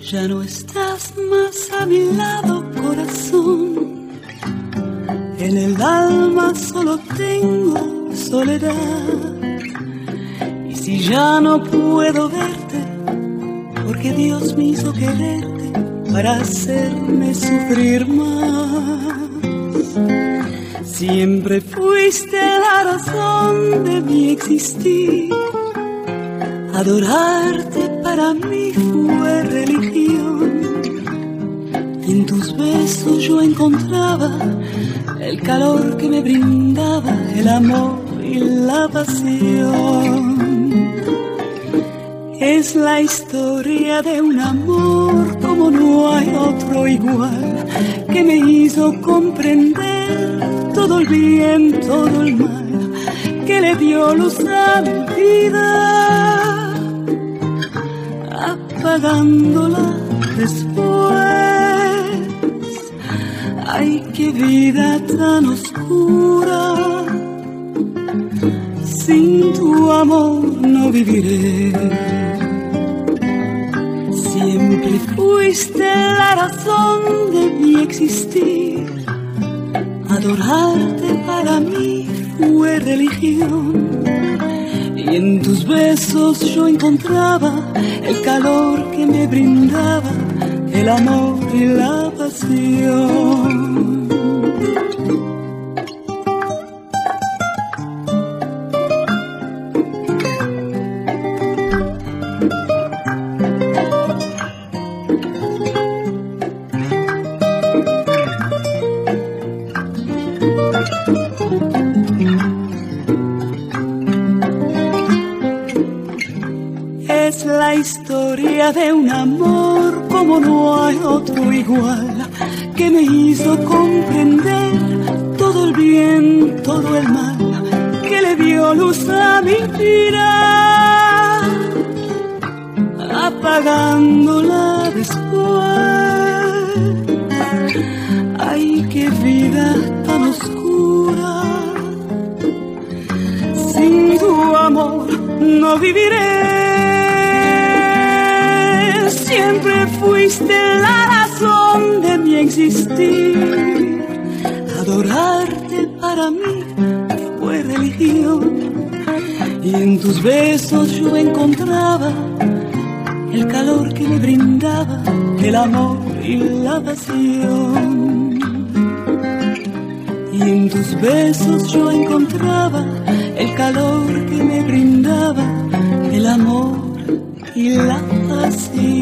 Ya no estás más a mi lado, corazón. En el alma solo tengo soledad. Y si ya no puedo verte, porque Dios me hizo quererte para hacerme sufrir más. Siempre fuiste la razón de mi existir. Adorarte para mí fue religión. En tus besos yo encontraba el calor que me brindaba el amor y la pasión. Es la historia de un amor como no hay otro igual, que me hizo comprender todo el bien, todo el mal, que le dio luz a mi vida, apagándola después. Ay, qué vida tan oscura, sin tu amor no viviré. Siempre fuiste la razón de mi existir. Adorarte para mí fue religión. Y en tus besos yo encontraba el calor que me brindaba el amor y la pasión. Es la historia de un amor como no hay otro igual, que me hizo comprender todo el bien, todo el mal, que le dio luz a mi vida, apagándola después. Ay, qué vida tan oscura, sin tu amor no viviré. Siempre fuiste la razón de mi existir. Adorarte para mí fue religión. Y en tus besos yo encontraba el calor que me brindaba el amor y la pasión. Y en tus besos yo encontraba el calor que me brindaba el amor y la pasión.